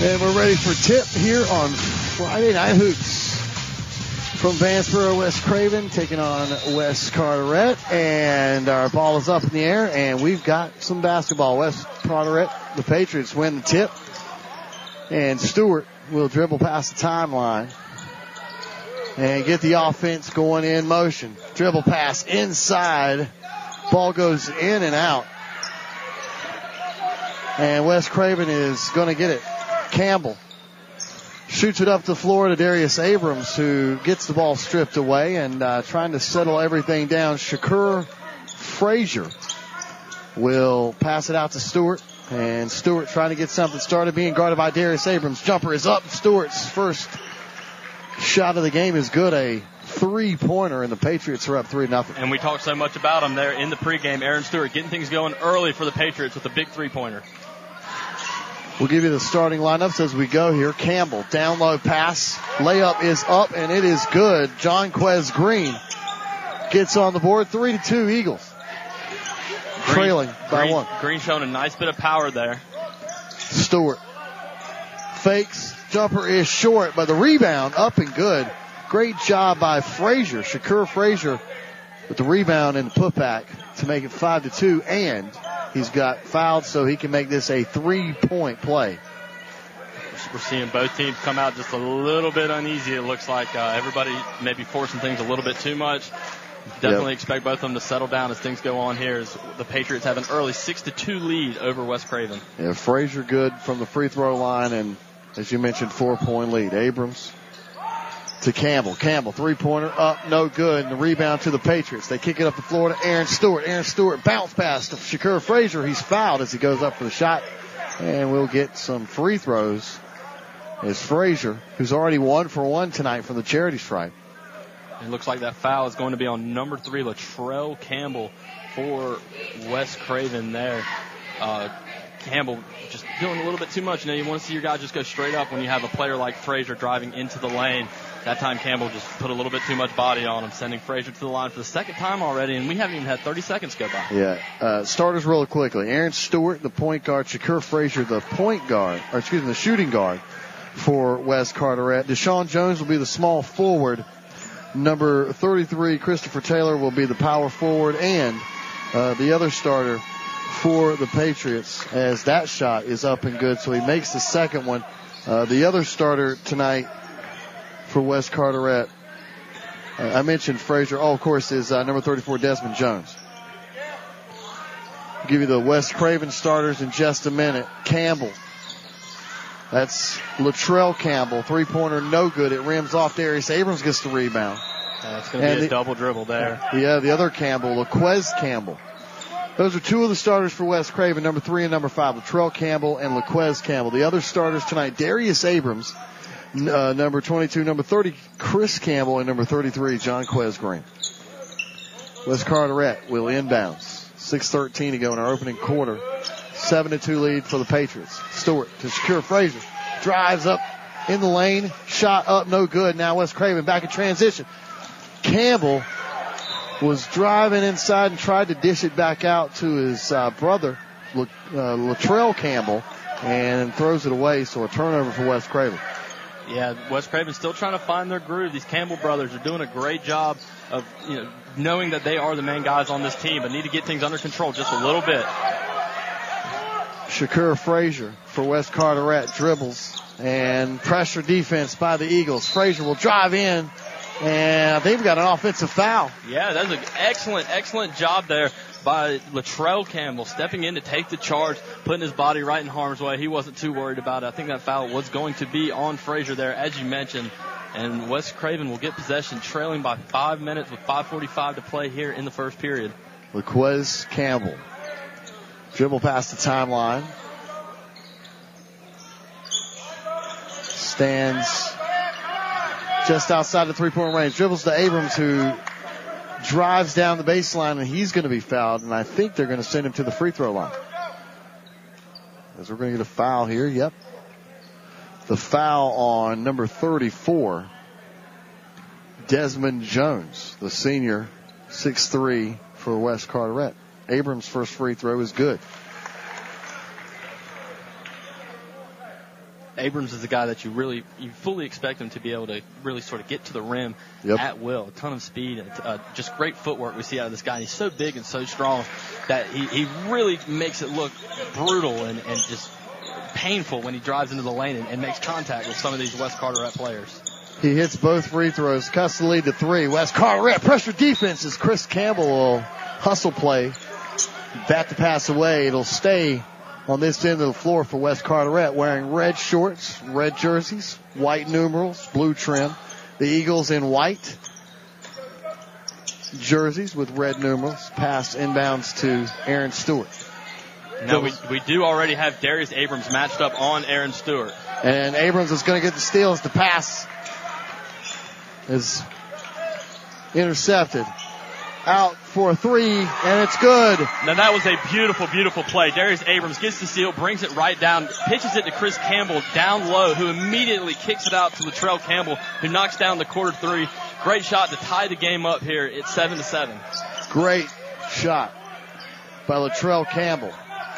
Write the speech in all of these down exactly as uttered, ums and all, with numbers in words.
And we're ready for tip here on Friday Night Hoops. From Vanceboro, West Craven taking on West Carteret. And our ball is up in the air, and we've got some basketball. West Carteret, the Patriots, win the tip. And Stewart will dribble past the timeline and get the offense going in motion. Dribble pass inside. Ball goes in and out. And West Craven is going to get it. Campbell shoots it up the floor to Darius Abrams, who gets the ball stripped away and uh, trying to settle everything down. Shakur Frazier will pass it out to Stewart. And Stewart trying to get something started, being guarded by Darius Abrams. Jumper is up. Stewart's first shot of the game is good. A three-pointer, and the Patriots are up three nothing. And we talked so much about him there in the pregame. Aaron Stewart getting things going early for the Patriots with a big three-pointer. We'll give you the starting lineups as we go here. Campbell, down low pass. Layup is up, and it is good. John Quez Green gets on the board. Three to two Eagles. Green, Trailing by Green, one. Green showing a nice bit of power there. Stewart fakes. Jumper is short, but the rebound up and good. Great job by Frazier. Shakur Frazier with the rebound and the putback to make it five to two, and he's got fouled, so he can make this a three-point play. We're seeing both teams come out just a little bit uneasy. It looks like uh, everybody maybe forcing things a little bit too much. Definitely yep. expect both of them to settle down as things go on here, as the Patriots have an early six to two lead over West Craven. Yeah, Frazier good from the free throw line, and as you mentioned, four-point lead. Abrams to Campbell. Campbell, three-pointer up, no good, and the rebound to the Patriots. They kick it up the floor to Aaron Stewart. Aaron Stewart bounce pass to Shakur Frazier. He's fouled as he goes up for the shot, and we'll get some free throws as Frazier, who's already one for one tonight from the charity stripe. It looks like that foul is going to be on number three, Latrell Campbell, for West Craven there. Uh, Campbell just doing a little bit too much. You know, you want to see your guy just go straight up when you have a player like Frazier driving into the lane. That time Campbell just put a little bit too much body on him, sending Frazier to the line for the second time already, and we haven't even had thirty seconds go by. Yeah. Uh, starters real quickly. Aaron Stewart, the point guard. Shakur Frazier, the point guard, or excuse me, the shooting guard for West Carteret. Deshaun Jones will be the small forward. Number thirty-three, Christopher Taylor, will be the power forward, and uh, the other starter for the Patriots, as that shot is up and good, so he makes the second one. Uh, the other starter tonight for West Carteret, uh, I mentioned Frazier. Oh, of course, is uh, number thirty-four, Desmond Jones. I'll give you the West Craven starters in just a minute. Campbell. That's Latrell Campbell. Three-pointer, no good. It rims off. Darius Abrams gets the rebound. That's going to be a the, double dribble there. Yeah, the other Campbell, Laquez Campbell. Those are two of the starters for West Craven, number three and number five, Latrell Campbell and Laquez Campbell. The other starters tonight, Darius Abrams, uh, number twenty-two, number thirty, Chris Campbell, and number thirty-three, John Quez Green. West Carteret will inbounds. six thirteen to go in our opening quarter. seven to two lead for the Patriots. Stewart to Shakur Frazier. Drives up in the lane. Shot up, no good. Now West Craven back in transition. Campbell was driving inside and tried to dish it back out to his uh, brother, uh, Latrell Campbell, and throws it away. So a turnover for West Craven. Yeah, West Craven still trying to find their groove. These Campbell brothers are doing a great job of, you know, knowing that they are the main guys on this team, but need to get things under control just a little bit. Shakur Frazier for West Carteret dribbles, and pressure defense by the Eagles. Frazier will drive in, and they've got an offensive foul. Yeah, that's an excellent, excellent job there by Latrell Campbell, stepping in to take the charge, putting his body right in harm's way. He wasn't too worried about it. I think that foul was going to be on Frazier there, as you mentioned. And West Craven will get possession, trailing by five minutes with five forty-five to play here in the first period. Laquez Campbell. Dribble past the timeline. Stands just outside the three-point range. Dribbles to Abrams, who drives down the baseline, and he's going to be fouled, and I think they're going to send him to the free throw line. As we're going to get a foul here. Yep. The foul on number thirty-four, Desmond Jones, the senior, six three for West Carteret. Abrams' first free throw is good. Abrams is the guy that you really, you fully expect him to be able to really sort of get to the rim yep. at will. A ton of speed and uh, just great footwork we see out of this guy. And he's so big and so strong that he, he really makes it look brutal and, and just painful when he drives into the lane and, and makes contact with some of these West Carteret players. He hits both free throws, cuts the lead to three. West Carteret pressure defense as Chris Campbell will hustle play. Bat to pass away. It'll stay on this end of the floor for West Carteret, wearing red shorts, red jerseys, white numerals, blue trim. The Eagles in white jerseys with red numerals. Pass inbounds to Aaron Stewart. Now, we, we do already have Darius Abrams matched up on Aaron Stewart. And Abrams is going to get the steal as the pass is intercepted. Out for a three, and it's good. Now, that was a beautiful, beautiful play. Darius Abrams gets the steal, brings it right down, pitches it to Chris Campbell down low, who immediately kicks it out to Latrell Campbell, who knocks down the quarter three. Great shot to tie the game up here. It's seven to seven. Great shot by Latrell Campbell.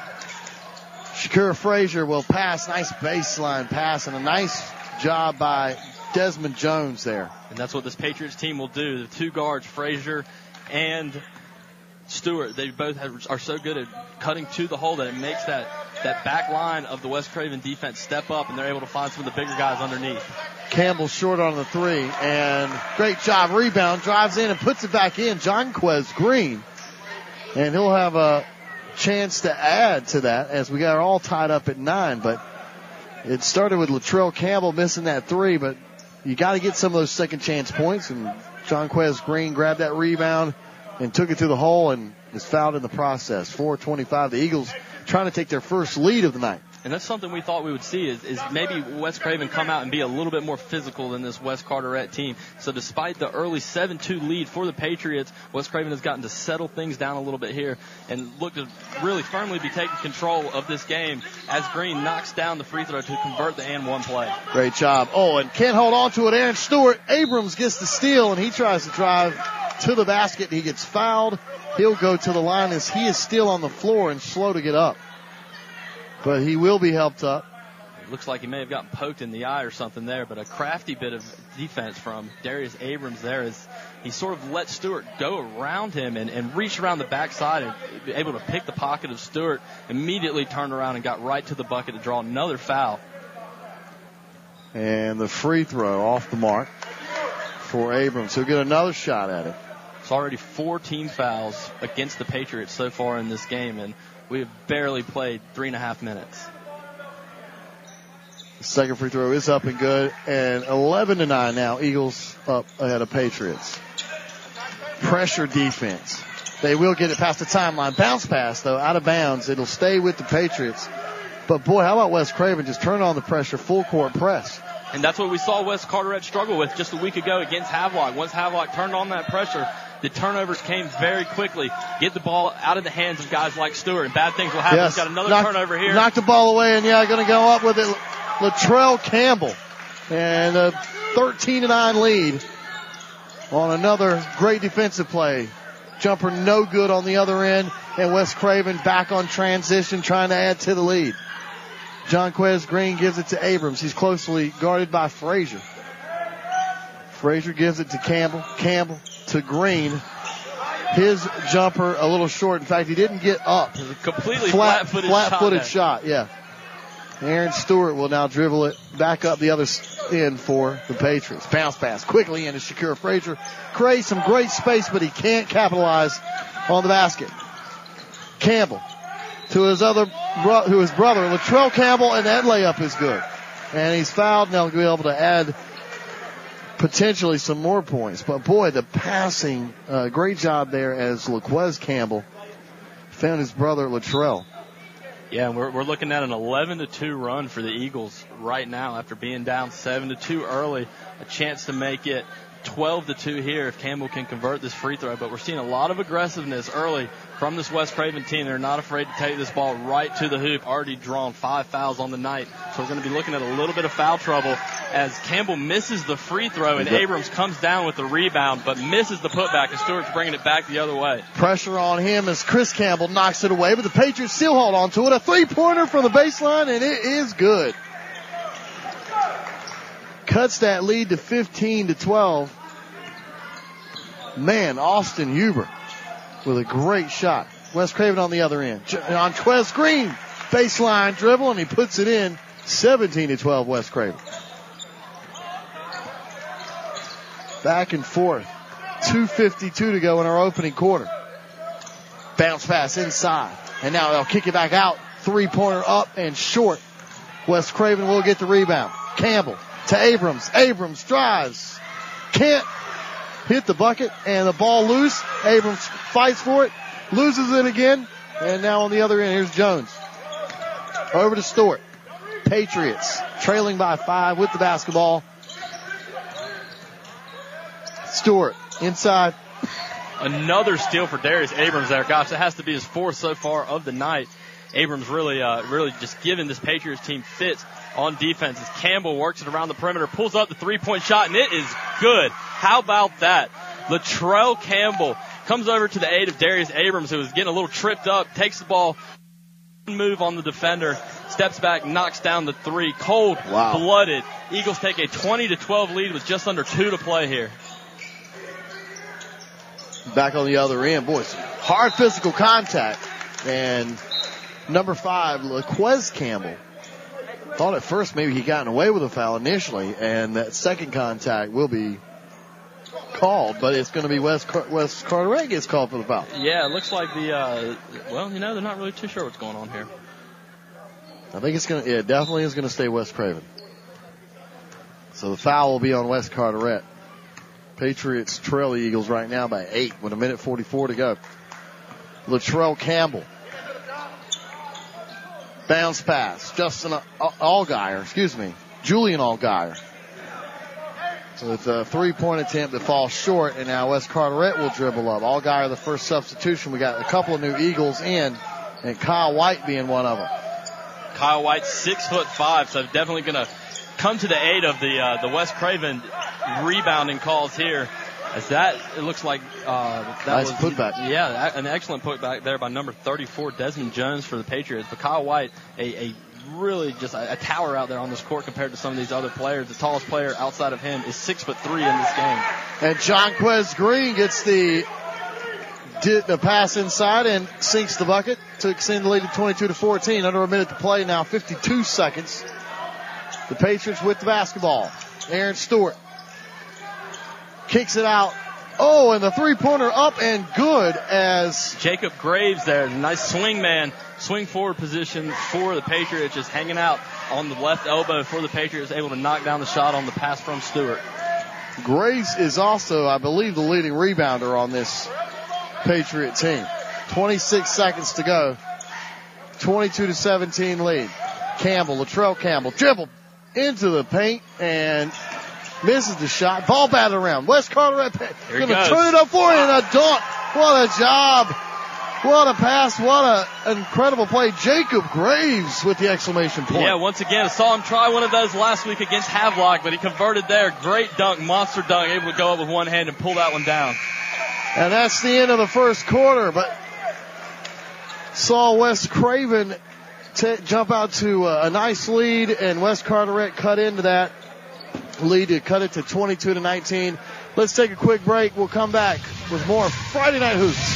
Shakur Frazier will pass. Nice baseline pass, and a nice job by Desmond Jones there. And that's what this Patriots team will do. The two guards, Frazier and Stewart, they both have, are so good at cutting to the hole that it makes that, that back line of the West Craven defense step up, and they're able to find some of the bigger guys underneath. Campbell short on the three, and great job. Rebound, drives in and puts it back in. Jonquez Green. And he'll have a chance to add to that as we got all tied up at nine. But it started with Latrell Campbell missing that three, but you got to get some of those second chance points, and Jonquez Green grabbed that rebound and took it to the hole and is fouled in the process. four twenty-five. The Eagles trying to take their first lead of the night. And that's something we thought we would see is, is maybe West Craven come out and be a little bit more physical than this West Carteret team. So despite the early seven two lead for the Patriots, West Craven has gotten to settle things down a little bit here and look to really firmly be taking control of this game as Green knocks down the free throw to convert the and one play. Great job. Oh, and can't hold on to it. Aaron Stewart. Abrams gets the steal, and he tries to drive to the basket. He gets fouled. He'll go to the line as he is still on the floor and slow to get up. But he will be helped up. Looks like he may have gotten poked in the eye or something there, but a crafty bit of defense from Darius Abrams there as he sort of let Stewart go around him and, and reach around the backside and be able to pick the pocket of Stewart, immediately turned around and got right to the bucket to draw another foul. And the free throw off the mark for Abrams. He'll get another shot at it. It's already four team fouls against the Patriots so far in this game, and we have barely played three and a half minutes. The second free throw is up and good, and eleven to nine now. Eagles up ahead of Patriots. Pressure defense. They will get it past the timeline. Bounce pass, though, out of bounds. It'll stay with the Patriots. But, boy, how about West Craven just turn on the pressure, full court press. And that's what we saw West Carteret struggle with just a week ago against Havelock. Once Havelock turned on that pressure, the turnovers came very quickly. Get the ball out of the hands of guys like Stewart, and bad things will happen. Yes. He's got another Knock, turnover here. Knocked the ball away, and, yeah, going to go up with it. Latrell Campbell. And a thirteen to nine lead on another great defensive play. Jumper no good on the other end, and West Craven back on transition trying to add to the lead. Jonquez Green gives it to Abrams. He's closely guarded by Frazier. Frazier gives it to Campbell. Campbell to Green. His jumper a little short. In fact, he didn't get up. It was a completely Flat, flat-footed, flat-footed shot, shot. Yeah. Aaron Stewart will now dribble it back up the other end for the Patriots. Bounce pass quickly into Shakur Frazier. Creates some great space, but he can't capitalize on the basket. Campbell to his other, bro- to his brother, Latrell Campbell, and that layup is good. And he's fouled, and they'll be able to add potentially some more points. But boy, the passing, uh, great job there as Laquez Campbell found his brother Latrell. Yeah, and we're, we're looking at an eleven to two run for the Eagles right now after being down seven to two early. A chance to make it twelve to two here if Campbell can convert this free throw. But we're seeing a lot of aggressiveness early from this West Craven team. They're not afraid to take this ball right to the hoop. Already drawn five fouls on the night. So we're going to be looking at a little bit of foul trouble as Campbell misses the free throw and Abrams comes down with the rebound but misses the putback, and Stewart's bringing it back the other way. Pressure on him as Chris Campbell knocks it away, but the Patriots still hold on to it. A three-pointer from the baseline, and it is good. cuts that lead to fifteen to twelve. Man, Austin Huber with a great shot. West Craven on the other end. On Quez Green, baseline dribble, and he puts it in. seventeen to twelve, West Craven. Back and forth. two fifty-two to go in our opening quarter. Bounce pass inside. And now they'll kick it back out. Three-pointer up and short. West Craven will get the rebound. Campbell to Abrams. Abrams drives. Can't hit the bucket, and the ball loose. Abrams fights for it. Loses it again. And now on the other end, here's Jones. Over to Stewart. Patriots trailing by five with the basketball. Stewart inside. Another steal for Darius Abrams there. Gosh, that has to be his fourth so far of the night. Abrams really, uh, really just giving this Patriots team fits on defense as Campbell works it around the perimeter, pulls up the three-point shot, and it is good. How about that? Latrell Campbell comes over to the aid of Darius Abrams, who was getting a little tripped up, takes the ball, move on the defender, steps back, knocks down the three. Cold, wow. blooded. Eagles take a twenty to twelve lead with just under two to play here. Back on the other end, boys, hard physical contact, and number five, LaQuez Campbell, thought at first maybe he gotten away with a foul initially, and that second contact will be called, but it's going to be West, Car- West Carteret gets called for the foul. Yeah, it looks like the, uh, well, you know, they're not really too sure what's going on here. I think it's going to, yeah, it definitely is going to stay West Craven. So the foul will be on West Carteret. Patriots trail the Eagles right now by eight with a minute forty-four to go. Latrell Campbell. Bounce pass. Justin Allgaier, excuse me, Julian Allgaier. With a three-point attempt that falls short, and now West Carteret will dribble up. Allgaier, the first substitution. We got a couple of new Eagles in, and Kyle White being one of them. Kyle White, six foot five, so definitely going to come to the aid of the uh, the West Craven rebounding calls here. As that, it looks like uh, that nice was putback. Yeah, an excellent putback there by number thirty-four, Desmond Jones for the Patriots. But Kyle White, a, a really just a, a tower out there on this court compared to some of these other players. The tallest player outside of him is six foot three in this game. And Jonquez Green gets the did the pass inside and sinks the bucket to extend the lead to twenty-two to fourteen. Under a minute to play now, fifty-two seconds. The Patriots with the basketball. Aaron Stewart kicks it out. Oh, and the three-pointer up and good as Jacob Graves there. Nice swing man, swing forward position for the Patriots, just hanging out on the left elbow for the Patriots, able to knock down the shot on the pass from Stewart. Graves is also, I believe, the leading rebounder on this Patriot team. twenty-six seconds to go. twenty-two to seventeen lead. Campbell, Latrell Campbell, dribbled into the paint and misses the shot. Ball batted around. West Carteret going to turn it up for it and a dunk. What a job. What a pass. What an incredible play. Jacob Graves with the exclamation point. Yeah, once again, I saw him try one of those last week against Havelock, but he converted there. Great dunk, monster dunk, able to go up with one hand and pull that one down. And that's the end of the first quarter, but saw West Craven t- jump out to a, a nice lead, and West Carteret cut into that lead to cut it to twenty-two to nineteen. Let's take a quick break. We'll come back with more Friday Night Hoops.